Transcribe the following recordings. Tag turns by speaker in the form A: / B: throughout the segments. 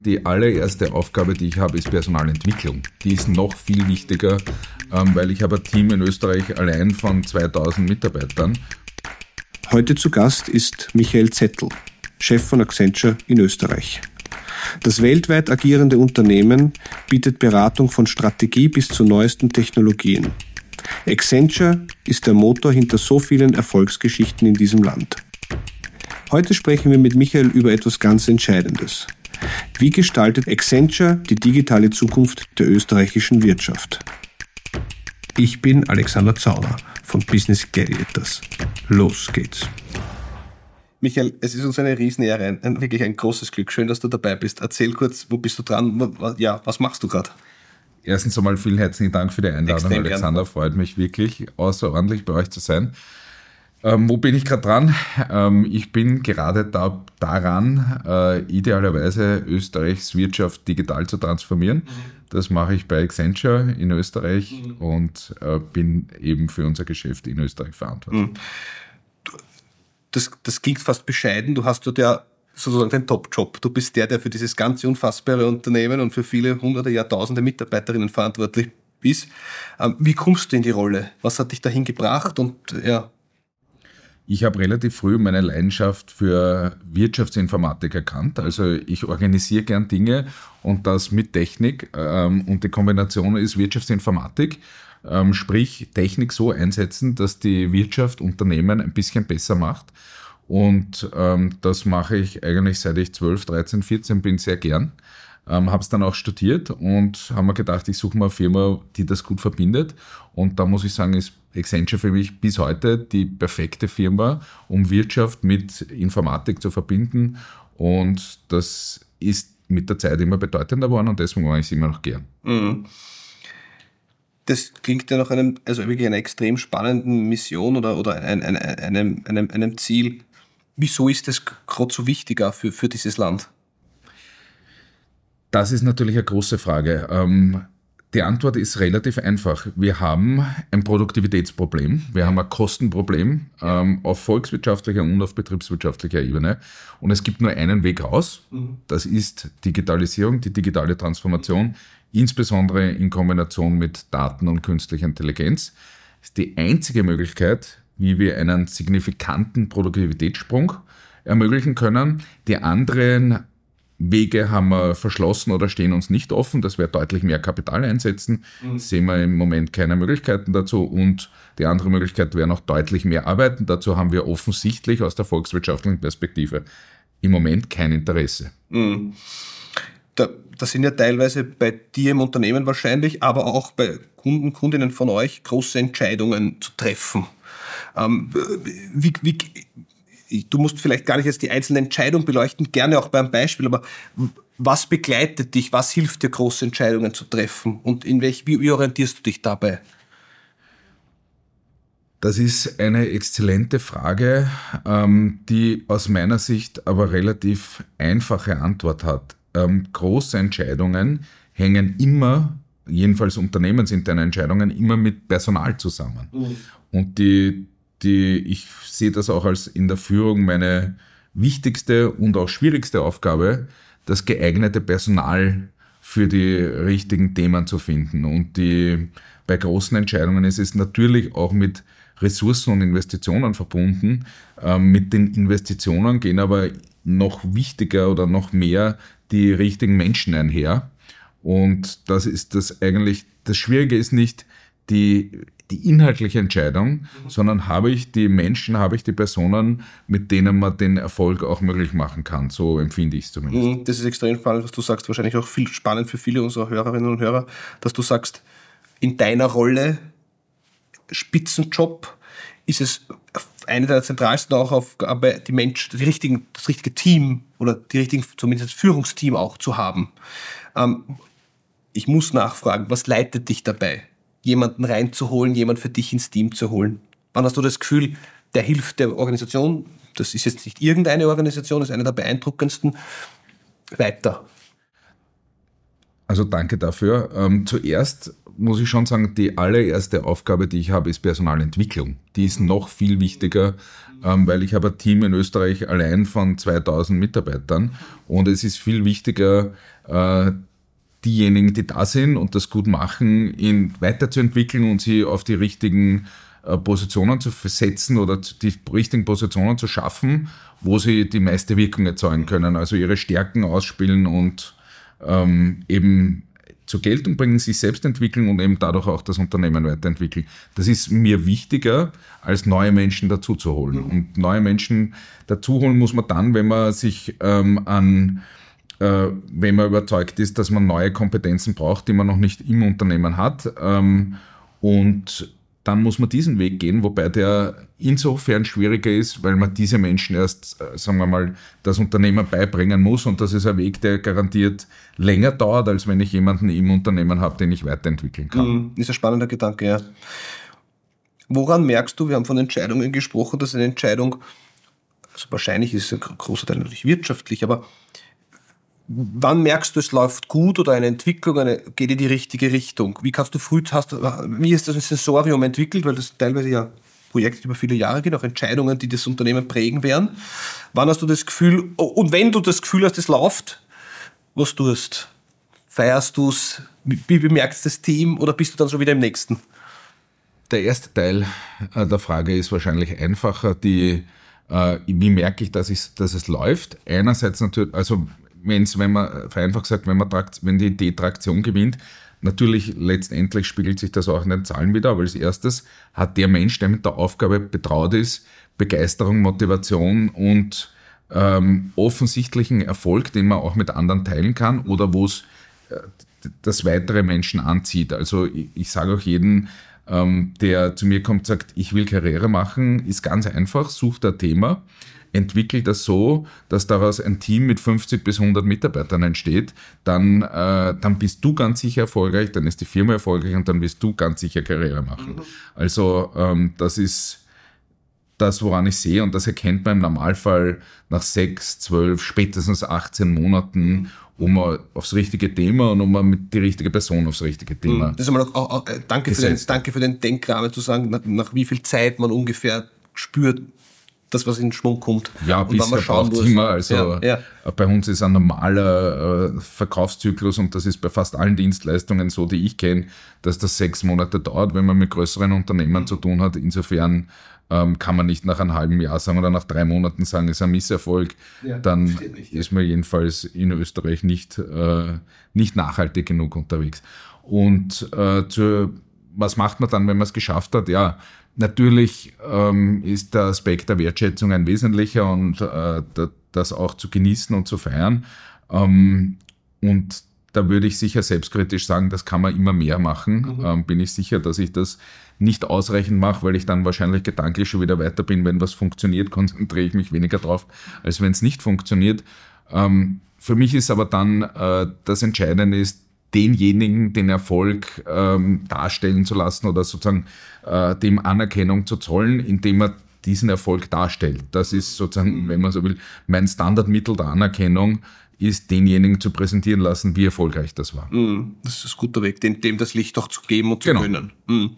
A: Die allererste Aufgabe, die ich habe, ist Personalentwicklung. Die ist noch viel wichtiger, weil ich habe ein Team in Österreich allein von 2000 Mitarbeitern.
B: Heute zu Gast ist Michael Zettl, Chef von Accenture in Österreich. Das weltweit agierende Unternehmen bietet Beratung von Strategie bis zu neuesten Technologien. Accenture ist der Motor hinter so vielen Erfolgsgeschichten in diesem Land. Heute sprechen wir mit Michael über etwas ganz Entscheidendes. Wie gestaltet Accenture die digitale Zukunft der österreichischen Wirtschaft? Ich bin Alexander Zauner von Business Gladiators. Los geht's. Michael, es ist uns eine Riesenehre, wirklich ein großes Glück. Schön, dass du dabei bist. Erzähl kurz, wo bist du dran? Was machst du gerade?
A: Erstens einmal vielen herzlichen Dank für die Einladung,
B: Extrem
A: Alexander. Gern. Freut mich wirklich außerordentlich, bei euch zu sein. Wo bin ich gerade dran? Ich bin gerade daran, idealerweise Österreichs Wirtschaft digital zu transformieren. Das mache ich bei Accenture in Österreich und bin eben für unser Geschäft in Österreich verantwortlich.
B: Das klingt fast bescheiden. Du hast dort ja sozusagen den Top-Job. Du bist der für dieses ganze unfassbare Unternehmen und für viele hunderte, Jahrtausende Mitarbeiterinnen verantwortlich ist. Wie kommst du in die Rolle? Was hat dich dahin gebracht? Und ja.
A: Ich habe relativ früh meine Leidenschaft für Wirtschaftsinformatik erkannt. Also ich organisiere gern Dinge und das mit Technik. Und die Kombination ist Wirtschaftsinformatik. Sprich, Technik so einsetzen, dass die Wirtschaft Unternehmen ein bisschen besser macht. Und das mache ich eigentlich seit ich 12, 13, 14 bin sehr gern. Habe es dann auch studiert und habe mir gedacht, ich suche mal eine Firma, die das gut verbindet. Und da muss ich sagen, ist Accenture für mich bis heute die perfekte Firma, um Wirtschaft mit Informatik zu verbinden. Und das ist mit der Zeit immer bedeutender geworden und deswegen mache ich es immer noch gern.
B: Mhm. Das klingt ja nach wirklich einer extrem spannenden Mission oder einem Ziel. Wieso ist das gerade so wichtig auch für dieses Land?
A: Das ist natürlich eine große Frage. Die Antwort ist relativ einfach. Wir haben ein Produktivitätsproblem, wir haben ein Kostenproblem auf volkswirtschaftlicher und auf betriebswirtschaftlicher Ebene. Und es gibt nur einen Weg raus, das ist Digitalisierung, die digitale Transformation, insbesondere in Kombination mit Daten und künstlicher Intelligenz. Das ist die einzige Möglichkeit, wie wir einen signifikanten Produktivitätssprung ermöglichen können. Die anderen Wege haben wir verschlossen oder stehen uns nicht offen. Das wäre deutlich mehr Kapital einsetzen. Sehen wir im Moment keine Möglichkeiten dazu. Und die andere Möglichkeit wäre noch deutlich mehr arbeiten. Dazu haben wir offensichtlich aus der volkswirtschaftlichen Perspektive im Moment kein Interesse.
B: Das sind ja teilweise bei dir im Unternehmen wahrscheinlich, aber auch bei Kunden, Kundinnen von euch große Entscheidungen zu treffen. Du musst vielleicht gar nicht jetzt die einzelne Entscheidung beleuchten, gerne auch beim Beispiel, aber was begleitet dich, was hilft dir, große Entscheidungen zu treffen und wie orientierst du dich dabei?
A: Das ist eine exzellente Frage, die aus meiner Sicht aber relativ einfache Antwort hat. Große Entscheidungen hängen immer, jedenfalls unternehmensinterne Entscheidungen, immer mit Personal zusammen. Und ich sehe das auch als in der Führung meine wichtigste und auch schwierigste Aufgabe, das geeignete Personal für die richtigen Themen zu finden. Und bei großen Entscheidungen ist es natürlich auch mit Ressourcen und Investitionen verbunden. Mit den Investitionen gehen aber noch wichtiger oder noch mehr die richtigen Menschen einher. Und das ist das eigentlich, das Schwierige ist nicht die inhaltliche Entscheidung, sondern habe ich die Menschen, habe ich die Personen, mit denen man den Erfolg auch möglich machen kann. So empfinde ich es zumindest.
B: Das ist extrem spannend, was du sagst. Wahrscheinlich auch viel spannend für viele unserer Hörerinnen und Hörer, dass du sagst, in deiner Rolle Spitzenjob ist es eine der zentralsten auch Aufgabe, das richtige Team oder zumindest das Führungsteam auch zu haben. Ich muss nachfragen, was leitet dich dabei, jemanden reinzuholen, jemanden für dich ins Team zu holen? Wann hast du das Gefühl, der hilft der Organisation, das ist jetzt nicht irgendeine Organisation, das ist eine der beeindruckendsten, weiter?
A: Also danke dafür. Zuerst muss ich schon sagen, die allererste Aufgabe, die ich habe, ist Personalentwicklung. Die ist noch viel wichtiger, weil ich habe ein Team in Österreich allein von 2000 Mitarbeitern und es ist viel wichtiger, diejenigen, die da sind und das gut machen, ihn weiterzuentwickeln und sie auf die richtigen Positionen zu versetzen oder die richtigen Positionen zu schaffen, wo sie die meiste Wirkung erzeugen können, also ihre Stärken ausspielen und eben zur Geltung bringen, sich selbst entwickeln und eben dadurch auch das Unternehmen weiterentwickeln. Das ist mir wichtiger, als neue Menschen dazu zu holen. Und neue Menschen dazu holen muss man dann, wenn man sich wenn man überzeugt ist, dass man neue Kompetenzen braucht, die man noch nicht im Unternehmen hat. Und dann muss man diesen Weg gehen, wobei der insofern schwieriger ist, weil man diese Menschen erst, sagen wir mal, das Unternehmen beibringen muss. Und das ist ein Weg, der garantiert länger dauert, als wenn ich jemanden im Unternehmen habe, den ich weiterentwickeln kann.
B: Ist ein spannender Gedanke, ja. Woran merkst du, wir haben von Entscheidungen gesprochen, dass eine Entscheidung, also wahrscheinlich ist es ein großer Teil natürlich wirtschaftlich, aber wann merkst du, es läuft gut oder eine Entwicklung geht in die richtige Richtung? Wie kannst du wie ist das Sensorium entwickelt, weil das teilweise ja Projekte über viele Jahre gehen, auch Entscheidungen, die das Unternehmen prägen werden. Wann hast du das Gefühl, und wenn du das Gefühl hast, es läuft, was tust? Feierst du es? Wie bemerkst das Team oder bist du dann schon wieder im nächsten?
A: Der erste Teil der Frage ist wahrscheinlich einfacher. Wie merke ich, dass es läuft? Einerseits natürlich, also wenn man vereinfacht sagt, wenn die Idee Traktion gewinnt, natürlich letztendlich spiegelt sich das auch in den Zahlen wieder, aber als erstes hat der Mensch, der mit der Aufgabe betraut ist, Begeisterung, Motivation und offensichtlichen Erfolg, den man auch mit anderen teilen kann oder wo es das weitere Menschen anzieht. Also ich sage auch jedem, der zu mir kommt, sagt, ich will Karriere machen, ist ganz einfach, sucht ein Thema, entwickelt das so, dass daraus ein Team mit 50 bis 100 Mitarbeitern entsteht, dann bist du ganz sicher erfolgreich, dann ist die Firma erfolgreich und dann wirst du ganz sicher Karriere machen. Also das ist das, woran ich sehe, und das erkennt man im Normalfall nach 6, 12, spätestens 18 Monaten, aufs richtige Thema und mit die richtige Person aufs richtige Thema.
B: Das ist einmal auch danke für den Denkrahmen zu sagen, nach wie viel Zeit man ungefähr spürt, das, was in Schwung kommt.
A: Ja, bisher braucht es immer. Also bei uns ist ein normaler Verkaufszyklus, und das ist bei fast allen Dienstleistungen so, die ich kenne, dass das 6 Monate dauert, wenn man mit größeren Unternehmen zu tun hat. Insofern kann man nicht nach einem halben Jahr sagen oder nach 3 Monaten sagen, es ist ein Misserfolg. Ja, dann ist man jedenfalls in Österreich nicht nachhaltig genug unterwegs. Und was macht man dann, wenn man es geschafft hat? Ja, natürlich ist der Aspekt der Wertschätzung ein wesentlicher und das auch zu genießen und zu feiern. Und da würde ich sicher selbstkritisch sagen, das kann man immer mehr machen. Bin ich sicher, dass ich das nicht ausreichend mache, weil ich dann wahrscheinlich gedanklich schon wieder weiter bin. Wenn was funktioniert, konzentriere ich mich weniger drauf, als wenn es nicht funktioniert. Für mich ist aber dann das Entscheidende ist, denjenigen den Erfolg darstellen zu lassen oder sozusagen dem Anerkennung zu zollen, indem er diesen Erfolg darstellt. Das ist sozusagen, wenn man so will, mein Standardmittel der Anerkennung, ist denjenigen zu präsentieren lassen, wie erfolgreich das war.
B: Das ist ein guter Weg, dem das Licht auch zu geben und zu können.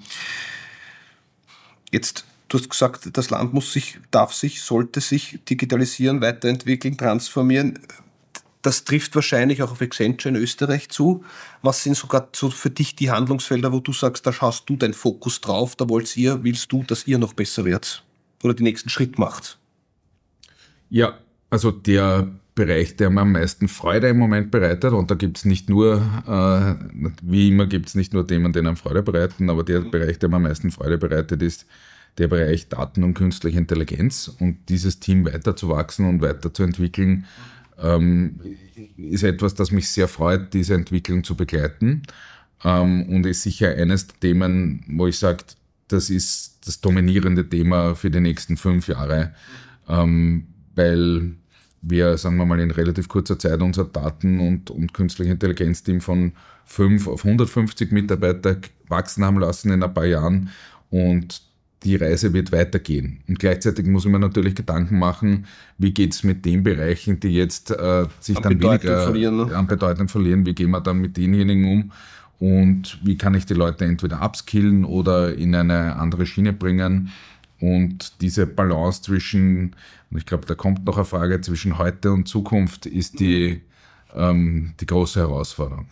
B: Jetzt, du hast gesagt, das Land sollte sich digitalisieren, weiterentwickeln, transformieren. Das trifft wahrscheinlich auch auf Accenture in Österreich zu. Was sind sogar so für dich die Handlungsfelder, wo du sagst, da hast du deinen Fokus drauf, da willst du, dass ihr noch besser werdet oder den nächsten Schritt macht? Ja,
A: also der Bereich, der mir am meisten Freude im Moment bereitet, und da gibt es nicht nur, wie immer gibt es nicht nur Themen, die einem Freude bereiten, aber der Bereich, der mir am meisten Freude bereitet, ist der Bereich Daten und künstliche Intelligenz, und dieses Team weiterzuwachsen und weiterzuentwickeln, ist etwas, das mich sehr freut, diese Entwicklung zu begleiten, und ist sicher eines der Themen, wo ich sage, das ist das dominierende Thema für die nächsten 5 Jahre, weil wir, sagen wir mal, in relativ kurzer Zeit unser Daten- und künstliche Intelligenz-Team von 5 auf 150 Mitarbeiter wachsen haben lassen in ein paar Jahren, und die Reise wird weitergehen. Und gleichzeitig muss ich mir natürlich Gedanken machen, wie geht es mit den Bereichen, die jetzt sich dann weniger an Bedeutung verlieren, wie gehen wir dann mit denjenigen um und wie kann ich die Leute entweder upskillen oder in eine andere Schiene bringen. Und diese Balance zwischen, und ich glaube, da kommt noch eine Frage, zwischen heute und Zukunft ist die große Herausforderung.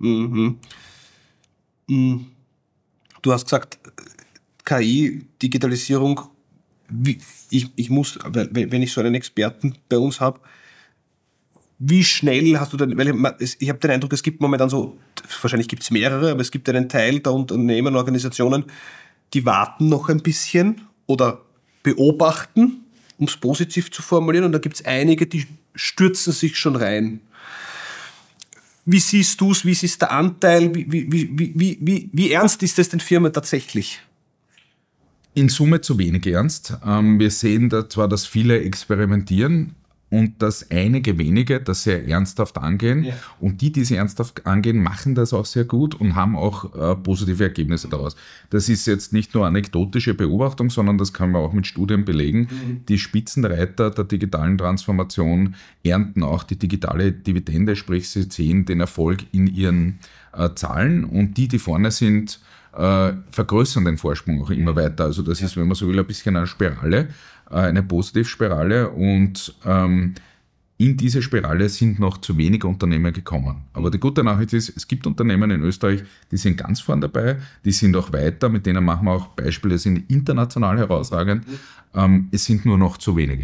B: Du hast gesagt, KI, Digitalisierung, ich muss, wenn ich so einen Experten bei uns habe, wie schnell hast du denn, weil ich habe den Eindruck, es gibt momentan so, wahrscheinlich gibt es mehrere, aber es gibt einen Teil der Unternehmen, Organisationen, die warten noch ein bisschen oder beobachten, um es positiv zu formulieren, und da gibt es einige, die stürzen sich schon rein. Wie siehst du es? Wie ist der Anteil? Wie ernst ist das den Firmen tatsächlich?
A: In Summe zu wenig ernst. Wir sehen da zwar, dass viele experimentieren und dass einige wenige das sehr ernsthaft angehen. Ja. Und die sie ernsthaft angehen, machen das auch sehr gut und haben auch positive Ergebnisse daraus. Das ist jetzt nicht nur anekdotische Beobachtung, sondern das kann man auch mit Studien belegen. Die Spitzenreiter der digitalen Transformation ernten auch die digitale Dividende, sprich sie sehen den Erfolg in ihren Zahlen, und die vorne sind, vergrößern den Vorsprung auch immer weiter. Also das ist, wenn man so will, ein bisschen eine Spirale, eine Positivspirale, und in diese Spirale sind noch zu wenige Unternehmen gekommen. Aber die gute Nachricht ist, es gibt Unternehmen in Österreich, die sind ganz vorn dabei, die sind auch weiter, mit denen machen wir auch Beispiele, sind international herausragend. Es sind nur noch zu wenige.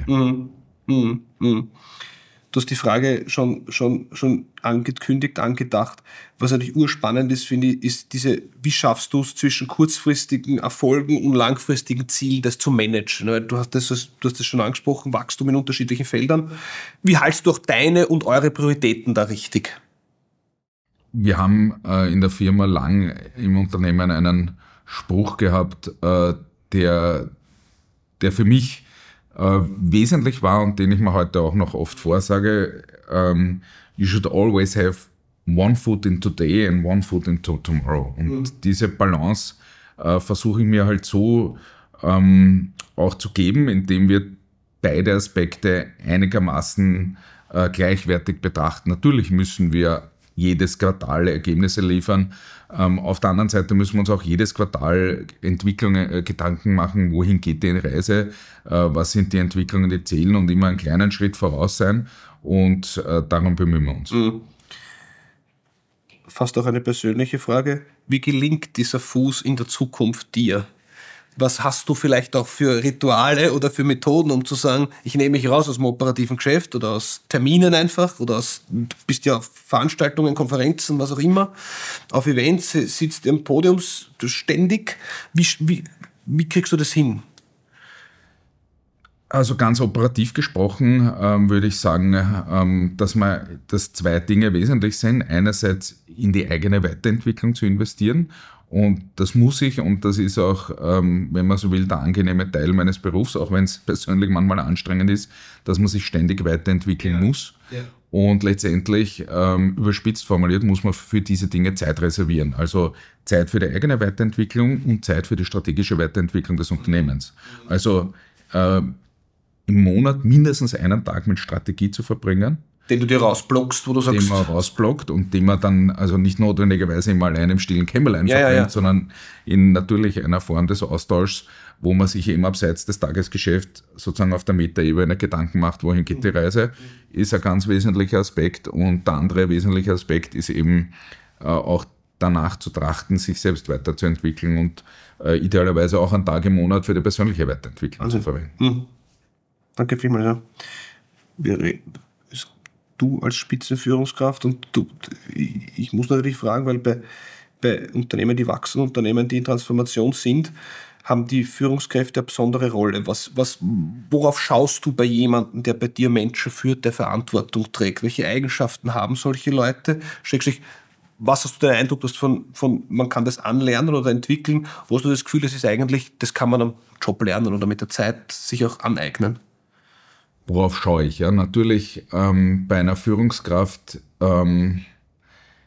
A: Du hast die Frage schon angekündigt, angedacht. Was natürlich urspannend ist, finde ich, ist wie schaffst du es zwischen kurzfristigen Erfolgen und langfristigen Zielen, das zu managen? Du hast das schon angesprochen, Wachstum in unterschiedlichen Feldern. Wie hältst du auch deine und eure Prioritäten da richtig? Wir haben in der Firma lang im Unternehmen einen Spruch gehabt, der für mich wesentlich war und den ich mir heute auch noch oft vorsage: You should always have one foot in today and one foot into tomorrow. Und diese Balance versuche ich mir halt so auch zu geben, indem wir beide Aspekte einigermaßen gleichwertig betrachten. Natürlich müssen wir jedes Quartal Ergebnisse liefern. Auf der anderen Seite müssen wir uns auch jedes Quartal Gedanken machen, wohin geht die Reise, was sind die Entwicklungen, die zählen, und immer einen kleinen Schritt voraus sein, und darum bemühen wir uns.
B: Fast auch eine persönliche Frage. Wie gelingt dieser Fuß in der Zukunft dir? Was hast du vielleicht auch für Rituale oder für Methoden, um zu sagen, ich nehme mich raus aus dem operativen Geschäft oder aus Terminen einfach, oder du bist ja auf Veranstaltungen, Konferenzen, was auch immer, auf Events, sitzt im Podium ständig. Wie kriegst du das hin?
A: Also ganz operativ gesprochen würde ich sagen, dass zwei Dinge wesentlich sind. Einerseits in die eigene Weiterentwicklung zu investieren. Und das muss ich, und das ist auch, wenn man so will, der angenehme Teil meines Berufs, auch wenn es persönlich manchmal anstrengend ist, dass man sich ständig weiterentwickeln muss. Ja. Und letztendlich, überspitzt formuliert, muss man für diese Dinge Zeit reservieren. Also Zeit für die eigene Weiterentwicklung und Zeit für die strategische Weiterentwicklung des Unternehmens. Also im Monat mindestens einen Tag mit Strategie zu verbringen.
B: Den du dir rausblockst, wo du sagst...
A: Den man rausblockt und den man dann also nicht notwendigerweise immer allein im stillen Kämmerlein verbringt, sondern in natürlich einer Form des Austauschs, wo man sich eben abseits des Tagesgeschäfts sozusagen auf der Metaebene Gedanken macht, wohin geht die Reise, ist ein ganz wesentlicher Aspekt. Und der andere wesentliche Aspekt ist eben auch danach zu trachten, sich selbst weiterzuentwickeln und idealerweise auch einen Tag im Monat für die persönliche Weiterentwicklung zu verwenden.
B: Danke vielmals. Ja. Du als Spitzenführungskraft, und ich muss natürlich fragen, weil bei Unternehmen, die wachsen, Unternehmen, die in Transformation sind, haben die Führungskräfte eine besondere Rolle. Worauf schaust du bei jemandem, der bei dir Menschen führt, der Verantwortung trägt? Welche Eigenschaften haben solche Leute? Was hast du den Eindruck, dass man kann das anlernen oder entwickeln? Wo hast du das Gefühl, das kann man am Job lernen oder mit der Zeit sich auch aneignen?
A: Worauf schaue ich? Ja, natürlich bei einer Führungskraft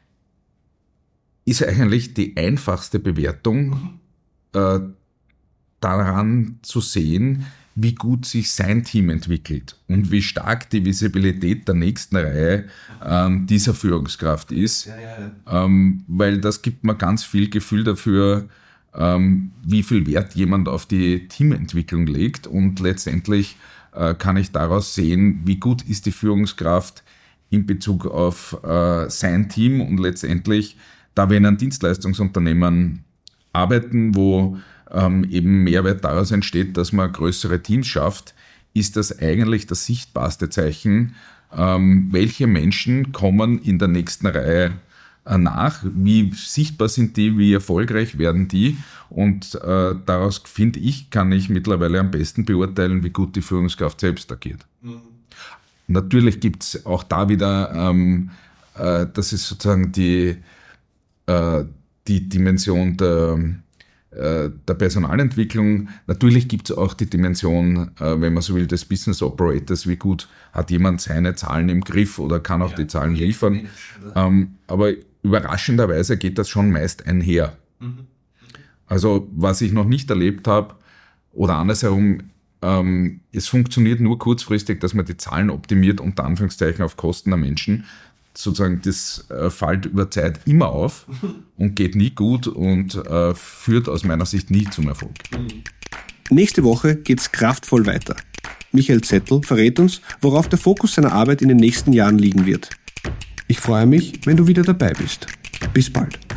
A: ist eigentlich die einfachste Bewertung daran zu sehen, wie gut sich sein Team entwickelt und wie stark die Visibilität der nächsten Reihe dieser Führungskraft ist. Weil das gibt mir ganz viel Gefühl dafür, wie viel Wert jemand auf die Teamentwicklung legt, und letztendlich kann ich daraus sehen, wie gut ist die Führungskraft in Bezug auf sein Team. Und letztendlich, da wir in einem Dienstleistungsunternehmen arbeiten, wo eben Mehrwert daraus entsteht, dass man größere Teams schafft, ist das eigentlich das sichtbarste Zeichen, welche Menschen kommen in der nächsten Reihe nach, wie sichtbar sind die, wie erfolgreich werden die, und daraus, finde ich, kann ich mittlerweile am besten beurteilen, wie gut die Führungskraft selbst agiert. Natürlich gibt es auch da wieder, das ist sozusagen die Dimension der Personalentwicklung. Natürlich gibt es auch die Dimension, wenn man so will, des Business Operators, wie gut hat jemand seine Zahlen im Griff oder kann auch die Zahlen liefern. Aber überraschenderweise geht das schon meist einher. Also was ich noch nicht erlebt habe, oder andersherum, es funktioniert nur kurzfristig, dass man die Zahlen optimiert, unter Anführungszeichen auf Kosten der Menschen. Sozusagen, das fällt über Zeit immer auf und geht nie gut und führt aus meiner Sicht nie zum Erfolg.
B: Nächste Woche geht's kraftvoll weiter. Michael Zettl verrät uns, worauf der Fokus seiner Arbeit in den nächsten Jahren liegen wird. Ich freue mich, wenn du wieder dabei bist. Bis bald.